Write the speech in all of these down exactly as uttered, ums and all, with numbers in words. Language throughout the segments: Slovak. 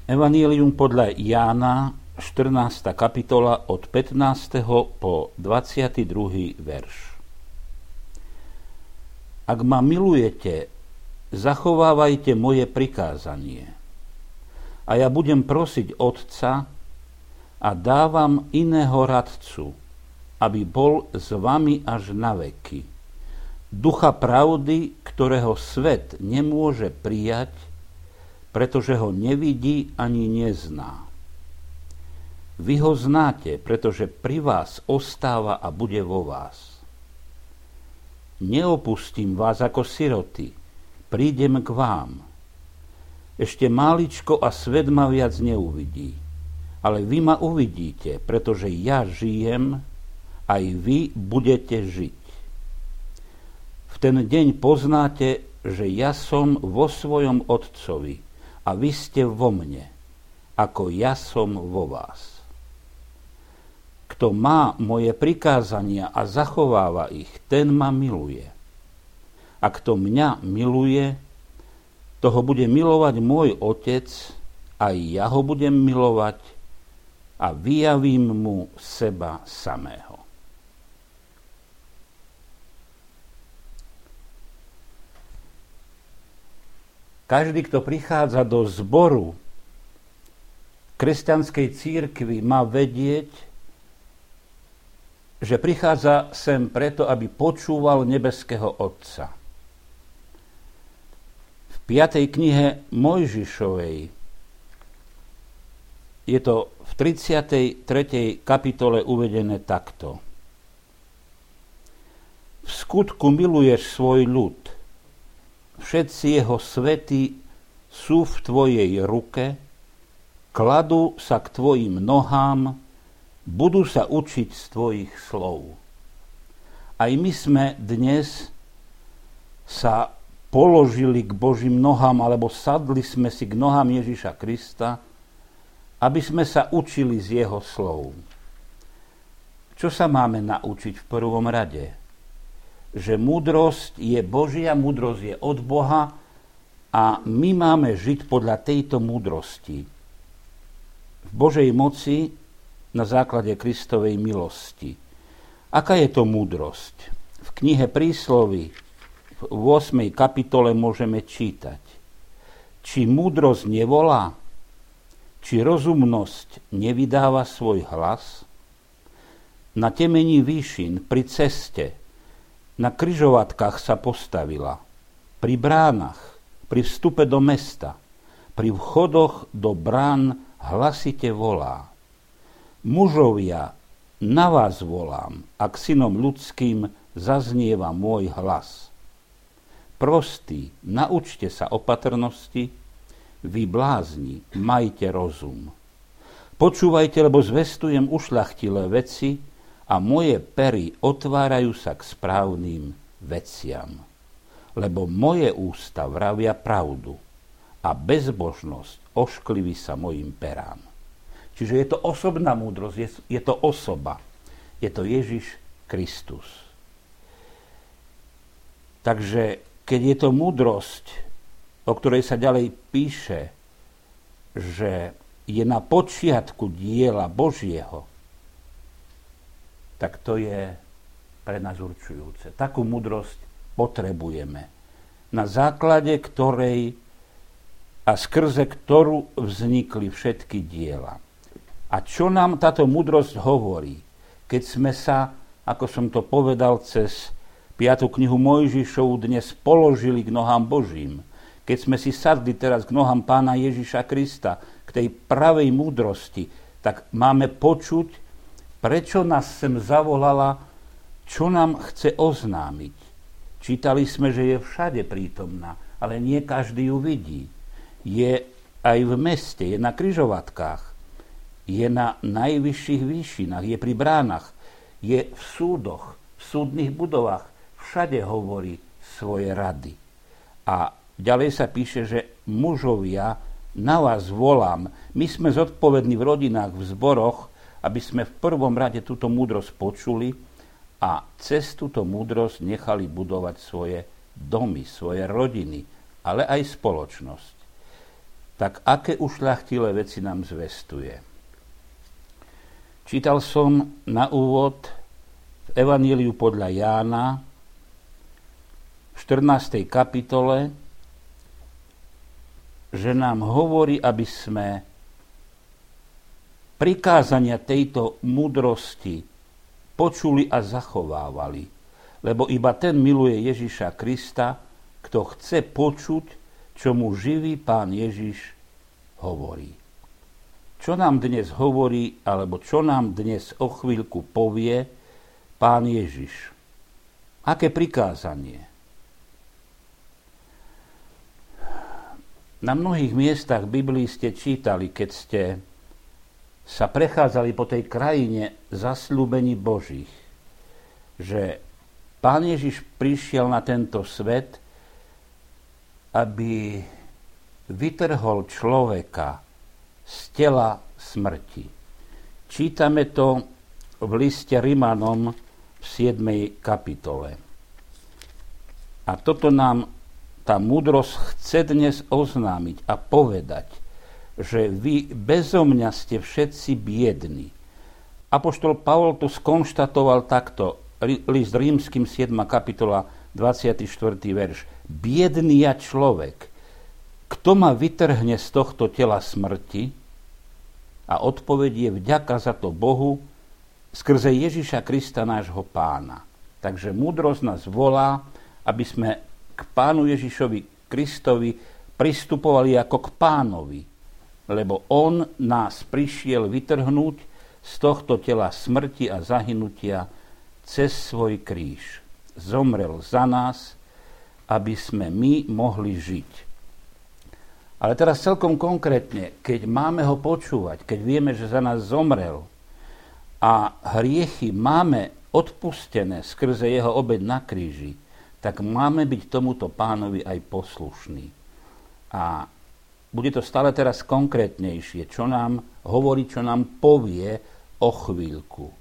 Evanjelium podľa Jána, štrnásta kapitola, od pätnásteho po dvadsiaty druhý verš. Ak ma milujete, zachovávajte moje prikázanie. A ja budem prosiť Otca a dávam iného radcu, aby bol s vami až na veky. Ducha pravdy, ktorého svet nemôže prijať, pretože ho nevidí ani nezná. Vy ho znáte, pretože pri vás ostáva a bude vo vás. Neopustím vás ako siroty, prídem k vám. Ešte máličko a svet ma viac neuvidí, ale vy ma uvidíte, pretože ja žijem, aj vy budete žiť. V ten deň poznáte, že ja som vo svojom Otcovi, a vy ste vo mne, ako ja som vo vás. Kto má moje prikázania a zachováva ich, ten ma miluje. A kto mňa miluje, toho bude milovať môj Otec, aj ja ho budem milovať a vyjavím mu seba samého. Každý, kto prichádza do zboru kresťanskej cirkvi, má vedieť, že prichádza sem preto, aby počúval nebeského Otca. V piatej knihe Mojžišovej je to v tridsiatej tretej kapitole uvedené takto. V skutku miluješ svoj ľud, všetci jeho svety sú v tvojej ruke, kladú sa k tvojim nohám, budú sa učiť z tvojich slov. Aj my sme dnes sa položili k Božím nohám, alebo sadli sme si k nohám Ježiša Krista, aby sme sa učili z jeho slov. Čo sa máme naučiť v prvom rade? Že múdrosť je Božia, múdrosť je od Boha a my máme žiť podľa tejto múdrosti. V Božej moci na základe Kristovej milosti. Aká je to múdrosť? V knihe Prísloví v ôsmej kapitole môžeme čítať. Či múdrosť nevolá? Či rozumnosť nevydáva svoj hlas? Na temení výšin, pri ceste, na križovatkách sa postavila, pri bránach, pri vstupe do mesta, pri vchodoch do brán hlasite volá. Mužovia, na vás volám, a k synom ľudským zaznieva môj hlas. Prostí, naučte sa opatrnosti, vy blázni, majte rozum. Počúvajte, lebo zvestujem ušľachtilé veci, a moje pery otvárajú sa k správnym veciam. Lebo moje ústa vravia pravdu a bezbožnosť oškliví sa mojim perám. Čiže je to osobná múdrosť, je, je to osoba. Je to Ježiš Kristus. Takže keď je to múdrosť, o ktorej sa ďalej píše, že je na počiatku diela Božieho, tak to je pre nás určujúce. Takú múdrosť potrebujeme, na základe ktorej a skrze ktorú vznikli všetky diela. A čo nám táto múdrosť hovorí? Keď sme sa, ako som to povedal, cez piatu knihu Mojžišovu dnes položili k nohám Božím, keď sme si sadli teraz k nohám Pána Ježiša Krista, k tej pravej múdrosti, tak máme počuť, prečo nás sem zavolala, čo nám chce oznámiť. Čítali sme, že je všade prítomná, ale nie každý ju vidí. Je aj v meste, je na križovatkách, je na najvyšších výšinách, je pri bránach, je v súdoch, v súdnych budovách, všade hovorí svoje rady. A ďalej sa píše, že mužovia, na vás volám. My sme zodpovední v rodinách, v zboroch, aby sme v prvom rade túto múdrosť počuli a cez túto múdrosť nechali budovať svoje domy, svoje rodiny, ale aj spoločnosť. V tak aké ušľachtilé veci nám zvestuje. Čítal som na úvod v Evaníliu podľa Jána v štrnástej kapitole, že nám hovorí, aby sme prikázania tejto múdrosti počuli a zachovávali, lebo iba ten miluje Ježiša Krista, kto chce počuť, čo mu živý Pán Ježiš hovorí. Čo nám dnes hovorí, alebo čo nám dnes o chvíľku povie Pán Ježiš? Aké prikázanie? Na mnohých miestach Biblii ste čítali, keď ste sa prechádzali po tej krajine zasľúbení Božích, že Pán Ježiš prišiel na tento svet, aby vytrhol človeka z tela smrti. Čítame to v liste Rimanom v siedmej kapitole. A toto nám tá múdrosť chce dnes oznámiť a povedať, že vy bezo mňa ste všetci biední. Apoštol Pavol to skonštatoval takto, list Rímskym siedma kapitola dvadsiaty štvrtý verš. Biedný ja človek, kto ma vytrhne z tohto tela smrti? A odpoveď je vďaka za to Bohu skrze Ježiša Krista, nášho Pána. Takže múdrosť nás volá, aby sme k Pánu Ježišovi Kristovi pristupovali ako k Pánovi, lebo On nás prišiel vytrhnúť z tohto tela smrti a zahynutia cez svoj kríž. Zomrel za nás, aby sme my mohli žiť. Ale teraz celkom konkrétne, keď máme ho počúvať, keď vieme, že za nás zomrel a hriechy máme odpustené skrze jeho obeť na kríži, tak máme byť tomuto Pánovi aj poslušní. A bude to stále teraz konkrétnejšie, čo nám hovorí, čo nám povie o chvíľku.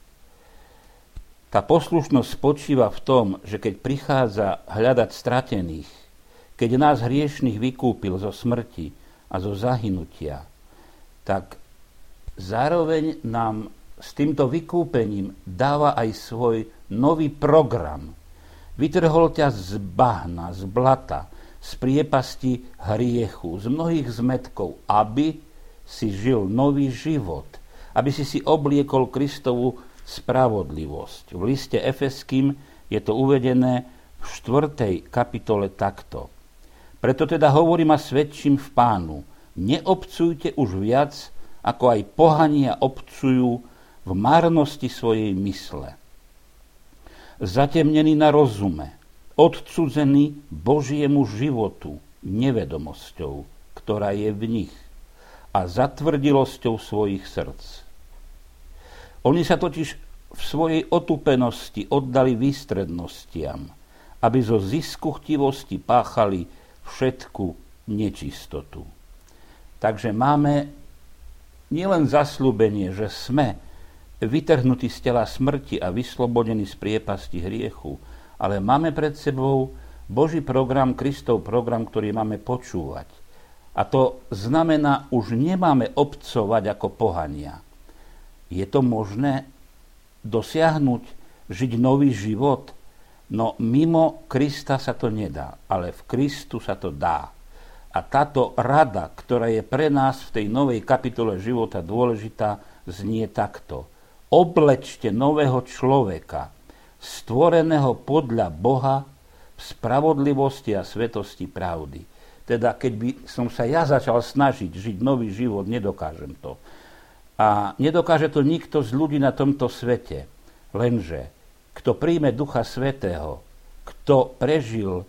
Tá poslušnosť spočíva v tom, že keď prichádza hľadať stratených, keď nás hriešných vykúpil zo smrti a zo zahynutia, tak zároveň nám s týmto vykúpením dáva aj svoj nový program. Vytrhol ťa z bahna, z blata, z priepasti hriechu, z mnohých zmätkov, aby si žil nový život, aby si si obliekol Kristovu spravodlivosť. V liste Efeským je to uvedené v štvrtej kapitole takto. Preto teda hovorím a svedčím v Pánu, neobcujte už viac, ako aj pohania obcujú v márnosti svojej mysle. Zatemnený na rozume, odcudzený Božiemu životu, nevedomosťou, ktorá je v nich, a zatvrdilosťou svojich srdc. Oni sa totiž v svojej otupenosti oddali výstrednostiam, aby zo zisku chtivosti páchali všetku nečistotu. Takže máme nielen zasľúbenie, že sme vytrhnutí z tela smrti a vyslobodení z priepasti hriechu, ale máme pred sebou Boží program, Kristov program, ktorý máme počúvať. A to znamená, už nemáme obcovať ako pohania. Je to možné dosiahnuť, žiť nový život? No mimo Krista sa to nedá, ale v Kristu sa to dá. A táto rada, ktorá je pre nás v tej novej kapitole života dôležitá, znie takto. Oblečte nového človeka, stvoreného podľa Boha v spravodlivosti a svetosti pravdy. Teda keď by som sa ja začal snažiť žiť nový život, nedokážem to. A nedokáže to nikto z ľudí na tomto svete. Lenže, kto príjme Ducha Svätého, kto prežil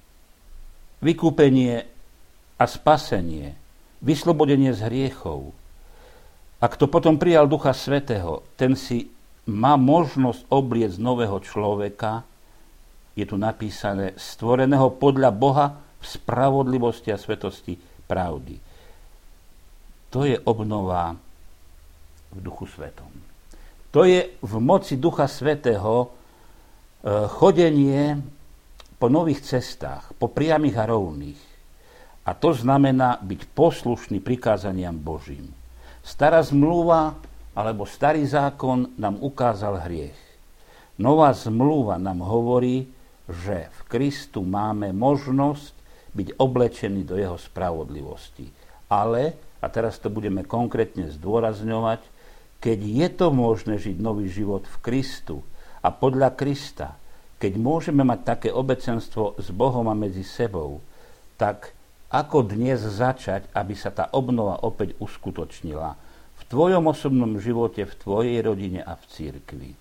vykúpenie a spasenie, vyslobodenie z hriechov, a kto potom prijal Ducha Svätého, ten si má možnosť obliecť nového človeka, je tu napísané, stvoreného podľa Boha v spravodlivosti a svetosti pravdy. To je obnova v Duchu Svätom. To je v moci Ducha Svätého chodenie po nových cestách, po priamých a rovných. A to znamená byť poslušný prikázaniam Božím. Stará zmluva alebo starý zákon nám ukázal hriech. Nová zmluva nám hovorí, že v Kristu máme možnosť byť oblečení do jeho spravodlivosti. Ale, a teraz to budeme konkrétne zdôrazňovať, keď je to možné žiť nový život v Kristu a podľa Krista, keď môžeme mať také obecenstvo s Bohom a medzi sebou, tak ako dnes začať, aby sa tá obnova opäť uskutočnila v tvojom osobnom živote, v tvojej rodine a v cirkvi.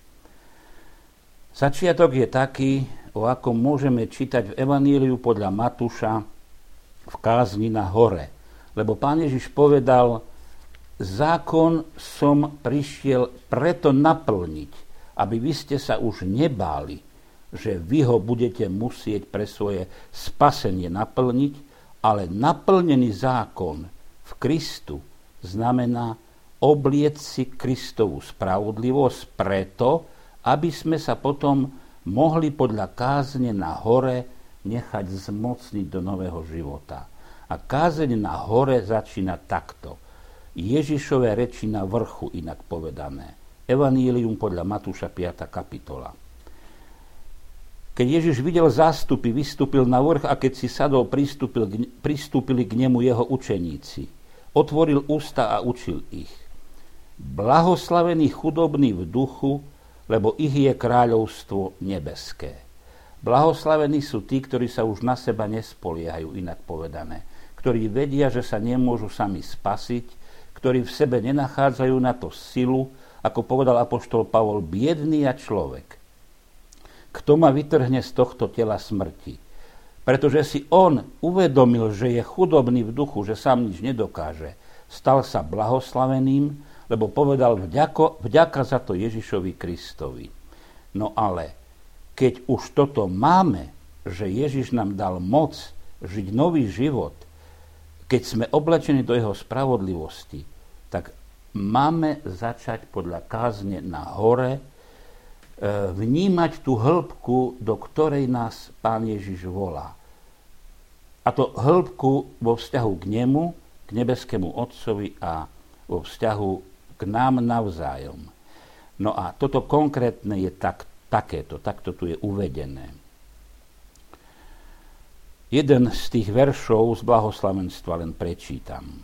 Začiatok je taký, o akom môžeme čítať v Evaníliu podľa Matúša v kázni na hore. Lebo Pán Ježiš povedal, zákon som prišiel preto naplniť, aby vy ste sa už nebáli, že vy ho budete musieť pre svoje spasenie naplniť, ale naplnený zákon v Kristu znamená obliec si Kristovu spravodlivosť preto, aby sme sa potom mohli podľa kázne na hore nechať zmocniť do nového života. A kázeň na hore začína takto. Ježišové reči na vrchu, inak povedané. Evanílium podľa Matúša piata kapitola. Keď Ježiš videl zástupy, vystúpil na vrch a keď si sadol, pristúpil, pristúpili k nemu jeho učeníci. Otvoril ústa a učil ich. Blahoslavení chudobní v duchu, lebo ich je kráľovstvo nebeské. Blahoslavení sú tí, ktorí sa už na seba nespoliehajú, inak povedané. Ktorí vedia, že sa nemôžu sami spasiť, ktorí v sebe nenachádzajú na to silu, ako povedal apoštol Pavol, biedný a človek. Kto ma vytrhne z tohto tela smrti? Pretože si on uvedomil, že je chudobný v duchu, že sám nič nedokáže. Stal sa blahoslaveným, lebo povedal vďako, vďaka za to Ježišovi Kristovi. No ale keď už toto máme, že Ježiš nám dal moc žiť nový život, keď sme oblečení do jeho spravodlivosti, tak máme začať podľa kázne na hore vnímať tú hĺbku, do ktorej nás Pán Ježiš volá. A to hĺbku vo vzťahu k nemu, k nebeskému Otcovi a vo vzťahu k nám navzájom. No a toto konkrétne je tak, takéto, takto tu je uvedené. Jeden z tých veršov z blahoslavenstva len prečítam.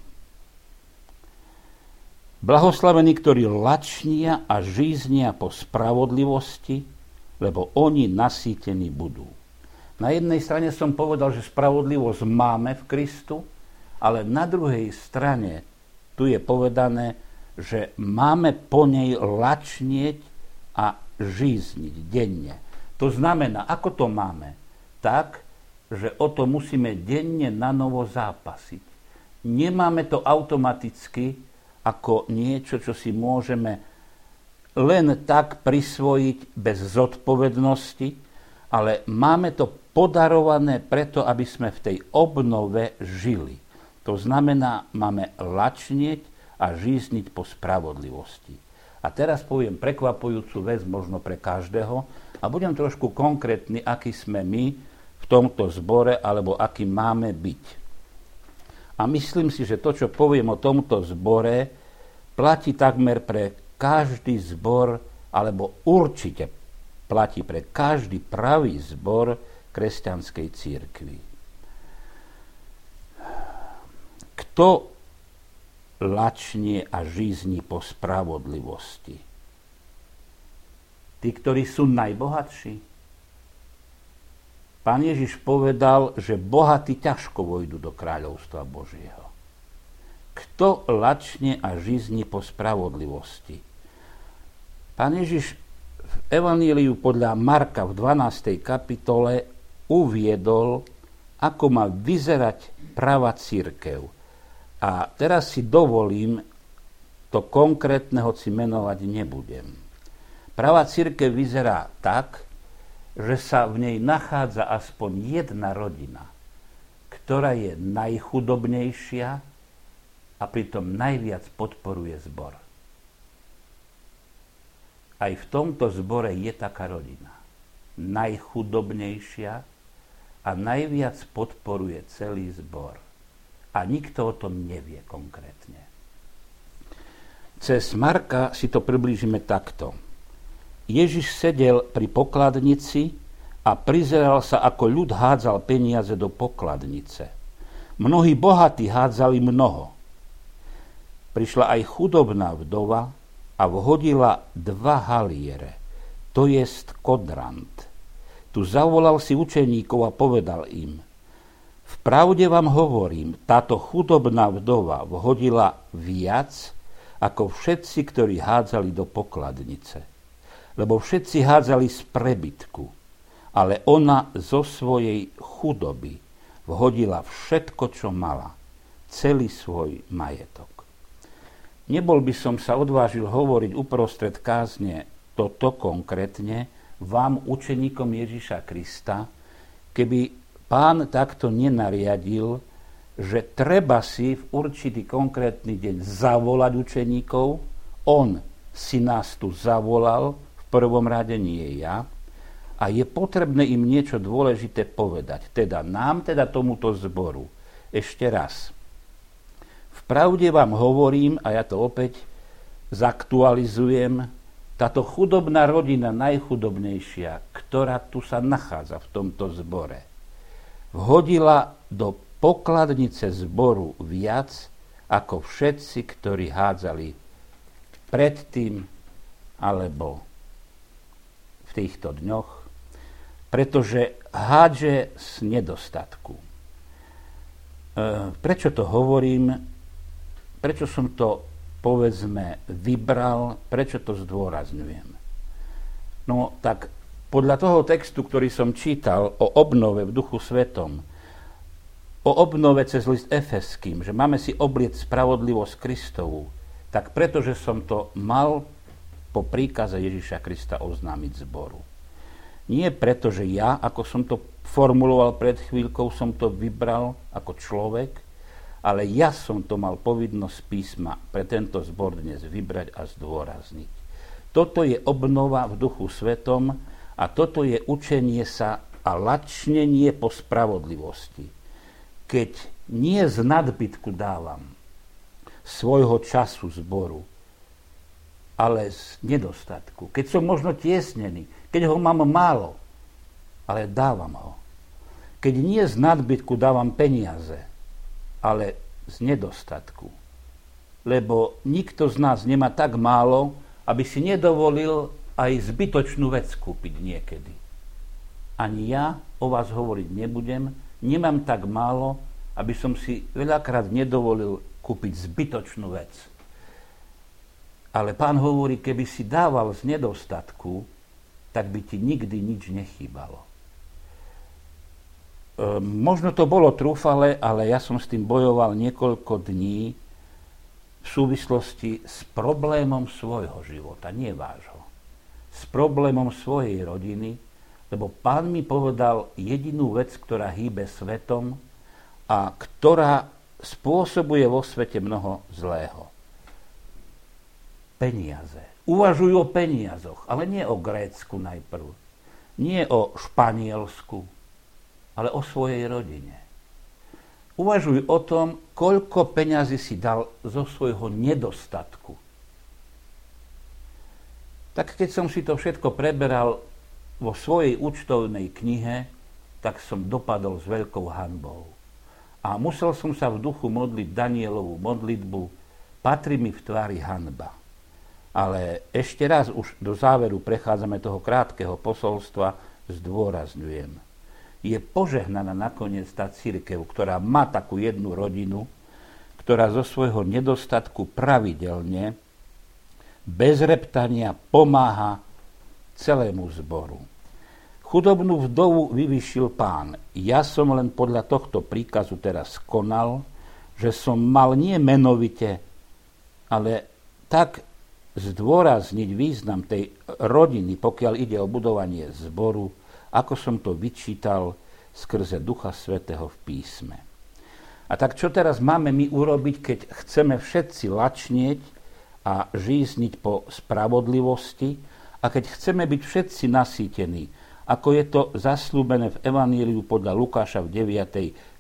Blahoslavení, ktorí lačnia a žíznia po spravodlivosti, lebo oni nasýtení budú. Na jednej strane som povedal, že spravodlivosť máme v Kristu, ale na druhej strane tu je povedané, že máme po nej lačnieť a žízniť denne. To znamená, ako to máme? Tak, že o to musíme denne na novo zápasiť. Nemáme to automaticky ako niečo, čo si môžeme len tak prisvojiť bez zodpovednosti, ale máme to podarované preto, aby sme v tej obnove žili. To znamená, máme lačnieť a žízniť po spravodlivosti. A teraz poviem prekvapujúcu vec možno pre každého a budem trošku konkrétny, aký sme my v tomto zbore alebo aký máme byť. A myslím si, že to, čo poviem o tomto zbore, platí takmer pre každý zbor, alebo určite platí pre každý pravý zbor kresťanskej cirkvi. Kto lačnie a žízni po spravodlivosti? Tí, ktorí sú najbohatší. Pán Ježiš povedal, že bohatí ťažko vojdu do kráľovstva Božieho. Kto lačne a žízni po spravodlivosti? Pán Ježiš v Evaníliu podľa Marka v dvanástej kapitole uviedol, ako má vyzerať pravá cirkev. A teraz si dovolím to konkrétne, hoci menovať nebudem. Pravá cirkev vyzerá tak, že sa v nej nachádza aspoň jedna rodina, ktorá je najchudobnejšia a pritom najviac podporuje zbor. Aj v tomto zbore je taká rodina. Najchudobnejšia a najviac podporuje celý zbor. A nikto o tom nevie konkrétne. Cez Marka si to priblížime takto. Ježiš sedel pri pokladnici a prizeral sa, ako ľud hádzal peniaze do pokladnice. Mnohí bohatí hádzali mnoho. Prišla aj chudobná vdova a vhodila dva haliere, to jest kodrant. Tu zavolal si učeníkov a povedal im: Vpravde vám hovorím, táto chudobná vdova vhodila viac ako všetci, ktorí hádzali do pokladnice. Lebo všetci hádzali z prebytku, ale ona zo svojej chudoby vhodila všetko, čo mala, celý svoj majetok. Nebol by som sa odvážil hovoriť uprostred kázne toto konkrétne vám, učeníkom Ježiša Krista, keby Pán takto nenariadil, že treba si v určitý konkrétny deň zavolať učeníkov. On si nás tu zavolal, v prvom rade nie ja, a je potrebné im niečo dôležité povedať. Teda nám, teda tomuto zboru. Ešte raz. Vpravde vám hovorím, a ja to opäť zaktualizujem, táto chudobná rodina, najchudobnejšia, ktorá tu sa nachádza v tomto zbore, vhodila do pokladnice zboru viac ako všetci, ktorí hádzali predtým alebo v týchto dňoch, pretože hádže z nedostatku. E, prečo to hovorím? Prečo som to, povedzme, vybral? Prečo to zdôrazňujem? No, tak podľa toho textu, ktorý som čítal o obnove v Duchu Svetom, o obnove cez list Efeským, že máme si obliecť spravodlivosť Kristovu, tak pretože som to mal po príkaze Ježiša Krista oznámiť zboru. Nie preto, že ja, ako som to formuloval pred chvíľkou, som to vybral ako človek, ale ja som to mal povinnosť písma pre tento zbor dnes vybrať a zdôrazniť. Toto je obnova v Duchu Svetom a toto je učenie sa a lačnenie po spravodlivosti. Keď nie z nadbytku dávam svojho času zboru, ale z nedostatku. Keď som možno tiesnený, keď ho mám málo, ale dávam ho. Keď nie z nadbytku dávam peniaze, ale z nedostatku. Lebo nikto z nás nemá tak málo, aby si nedovolil aj zbytočnú vec kúpiť niekedy. Ani ja o vás hovoriť nebudem, nemám tak málo, aby som si veľakrát nedovolil kúpiť zbytočnú vec. Ale Pán hovorí, keby si dával z nedostatku, tak by ti nikdy nič nechýbalo. E, možno to bolo trúfale, ale ja som s tým bojoval niekoľko dní v súvislosti s problémom svojho života, nie vášho. S problémom svojej rodiny, lebo Pán mi povedal jedinú vec, ktorá hýbe svetom a ktorá spôsobuje vo svete mnoho zlého. Peniaze. Uvažujú o peniazoch, ale nie o Grécku najprv. Nie o Španielsku, ale o svojej rodine. Uvažujú o tom, koľko peňazí si dal zo svojho nedostatku. Tak keď som si to všetko preberal vo svojej účtovnej knihe, tak som dopadol s veľkou hanbou. A musel som sa v duchu modliť Danielovú modlitbu, patrí mi v tvári hanba. Ale ešte raz už do záveru prechádzame toho krátkeho posolstva, zdôrazňujem. Je požehnaná nakoniec tá cirkev, ktorá má takú jednu rodinu, ktorá zo svojho nedostatku pravidelne, bez reptania pomáha celému zboru. Chudobnú vdovu vyvyšil Pán. Ja som len podľa tohto príkazu teraz konal, že som mal nie menovite, ale tak zdôrazniť význam tej rodiny, pokiaľ ide o budovanie zboru, ako som to vyčítal skrze Ducha Svätého v písme. A tak čo teraz máme my urobiť, keď chceme všetci lačnieť a žízniť po spravodlivosti a keď chceme byť všetci nasýtení, ako je to zasľúbené v Evaníliu podľa Lukáša v deviatej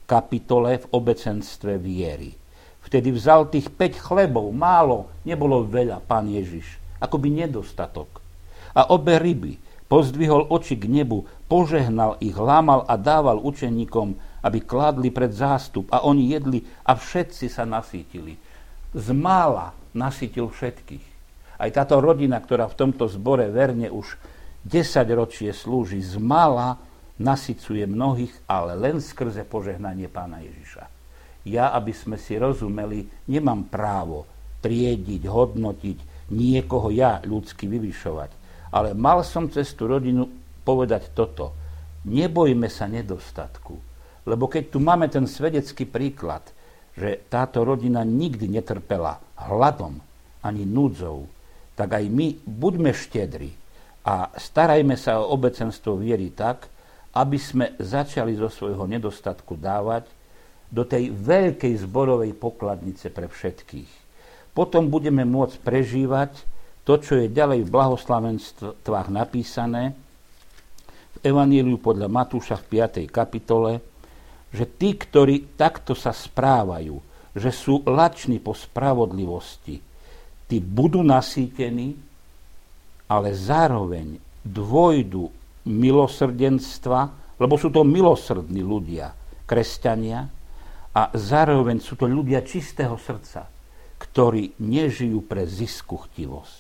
kapitole v obecenstve viery. Vtedy vzal tých päť chlebov, málo, nebolo veľa, Pán Ježiš, akoby nedostatok. A obe ryby, pozdvihol oči k nebu, požehnal ich, lámal a dával učeníkom, aby kládli pred zástup, a oni jedli a všetci sa nasýtili. Z mála nasýtil všetkých. Aj táto rodina, ktorá v tomto zbore verne už desaťročie slúži, z mála nasycuje mnohých, ale len skrze požehnanie Pána Ježiša. Ja, aby sme si rozumeli, nemám právo triediť, hodnotiť, niekoho ja ľudsky vyvyšovať. Ale mal som cez tú rodinu povedať toto. Nebojme sa nedostatku. Lebo keď tu máme ten svedecký príklad, že táto rodina nikdy netrpela hladom ani núdzou, tak aj my buďme štedri a starajme sa o obecenstvo viery tak, aby sme začali zo svojho nedostatku dávať do tej veľkej zborovej pokladnice pre všetkých. Potom budeme môcť prežívať to, čo je ďalej v blahoslavenstvách napísané v Evanjeliu podľa Matúša v piatej kapitole, že tí, ktorí takto sa správajú, že sú lační po spravodlivosti, tí budú nasýtení, ale zároveň dôjdu milosrdenstva, lebo sú to milosrdní ľudia, kresťania, a zároveň sú to ľudia čistého srdca, ktorí nežijú pre ziskuchtivosť.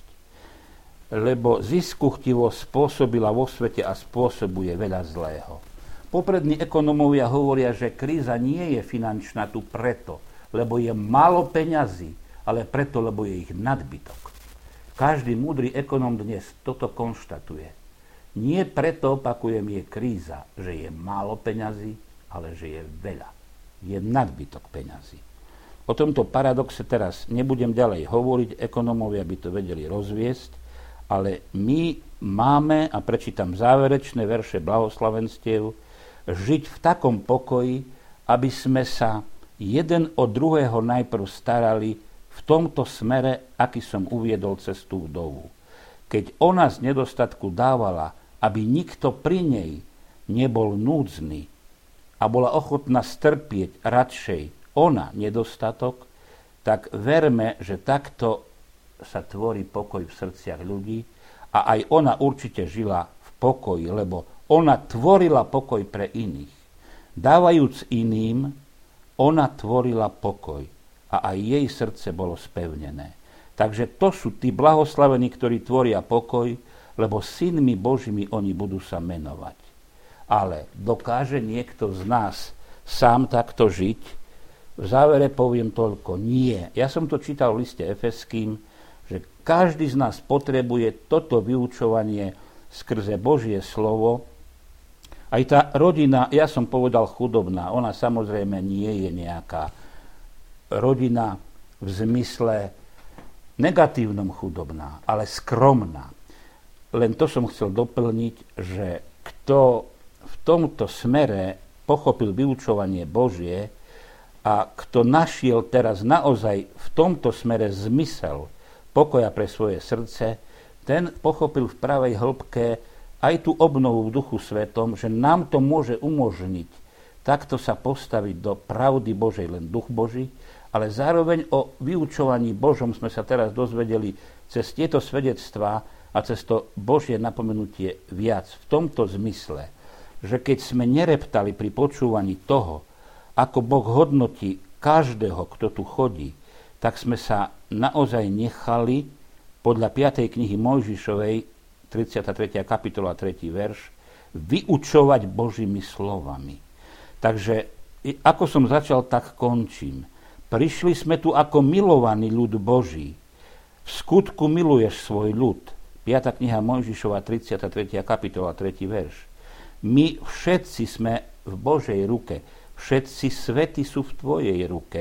Lebo ziskuchtivosť spôsobila vo svete a spôsobuje veľa zlého. Poprední ekonómovia hovoria, že kríza nie je finančná tu preto, lebo je málo peňazí, ale preto, lebo je ich nadbytok. Každý múdry ekonóm dnes toto konštatuje. Nie preto, opakujem, je kríza, že je málo peňazí, ale že je veľa. Je nadbytok peňazí. O tomto paradoxe teraz nebudem ďalej hovoriť, ekonómovia by to vedeli rozviesť, ale my máme, a prečítam záverečné verše blahoslavenstiev, žiť v takom pokoji, aby sme sa jeden od druhého najprv starali v tomto smere, aký som uviedol cez tú vdovu. Keď ona z nedostatku dávala, aby nikto pri nej nebol núdzny a bola ochotná strpieť radšej ona nedostatok, tak verme, že takto sa tvorí pokoj v srdciach ľudí a aj ona určite žila v pokoji, lebo ona tvorila pokoj pre iných. Dávajúc iným, ona tvorila pokoj a aj jej srdce bolo spevnené. Takže to sú tí blahoslavení, ktorí tvoria pokoj, lebo synmi Božími oni budú sa menovať. Ale dokáže niekto z nás sám takto žiť? V závere poviem toľko, nie. Ja som to čítal v liste Efeským, že každý z nás potrebuje toto vyučovanie skrze Božie slovo. Aj tá rodina, ja som povedal chudobná, ona samozrejme nie je nejaká rodina v zmysle negatívnom chudobná, ale skromná. Len to som chcel doplniť, že kto v tomto smere pochopil vyučovanie Božie a kto našiel teraz naozaj v tomto smere zmysel pokoja pre svoje srdce, ten pochopil v pravej hĺbke aj tú obnovu v Duchu Svetom, že nám to môže umožniť takto sa postaviť do pravdy Božej, len Duch Boží, ale zároveň o vyučovaní Božom sme sa teraz dozvedeli cez tieto svedectvá a cez to Božie napomenutie viac v tomto zmysle, že keď sme nereptali pri počúvaní toho, ako Boh hodnotí každého, kto tu chodí, tak sme sa naozaj nechali podľa piatej knihy Mojžišovej, tridsiata tretia kapitola, tretí verš, vyučovať Božími slovami. Takže ako som začal, tak končím. Prišli sme tu ako milovaný ľud Boží. V skutku miluješ svoj ľud. piata kniha Mojžišova, tridsiata tretia kapitola, tretí verš. My všetci sme v Božej ruke, všetci svety sú v tvojej ruke,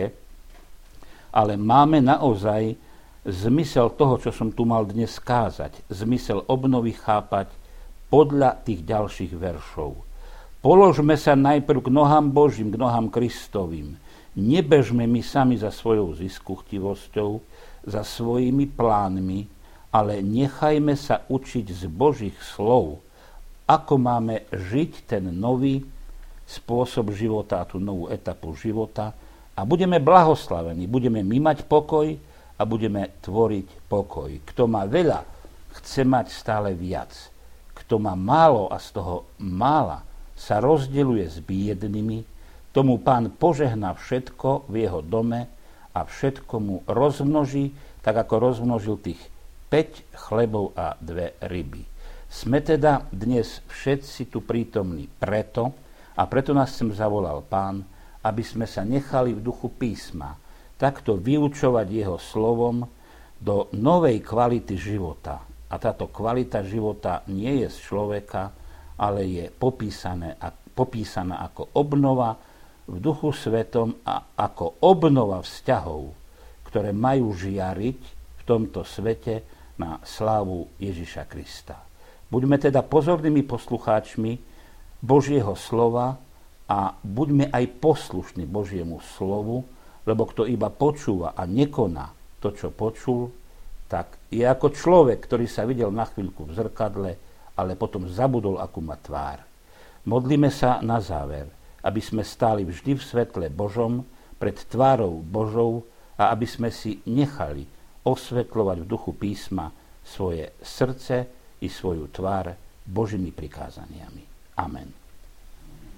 ale máme naozaj zmysel toho, čo som tu mal dnes kázať, zmysel obnovy chápať podľa tých ďalších veršov. Položme sa najprv k nohám Božím, k nohám Kristovým. Nebežme my sami za svojou ziskuchtivosťou, za svojimi plánmi, ale nechajme sa učiť z Božích slov, ako máme žiť ten nový spôsob života a tú novú etapu života a budeme blahoslavení, budeme my mať pokoj a budeme tvoriť pokoj. Kto má veľa, chce mať stále viac. Kto má málo a z toho mála sa rozdeľuje s biednými, tomu Pán požehná všetko v jeho dome a všetko mu rozmnoží, tak ako rozmnožil tých päť chlebov a dve ryby. Sme teda dnes všetci tu prítomní preto, a preto nás sem zavolal Pán, aby sme sa nechali v duchu písma takto vyučovať jeho slovom do novej kvality života. A táto kvalita života nie je z človeka, ale je popísané, popísaná ako obnova v duchu svetom a ako obnova vzťahov, ktoré majú žiariť v tomto svete na slávu Ježiša Krista. Buďme teda pozornými poslucháčmi Božieho slova a buďme aj poslušní Božiemu slovu, lebo kto iba počúva a nekoná to, čo počul, tak je ako človek, ktorý sa videl na chvíľku v zrkadle, ale potom zabudol, akú má tvár. Modlíme sa na záver, aby sme stáli vždy v svetle Božom, pred tvárou Božou a aby sme si nechali osvetľovať v duchu písma svoje srdce i svoju tvár Božími prikázaniami. Amen.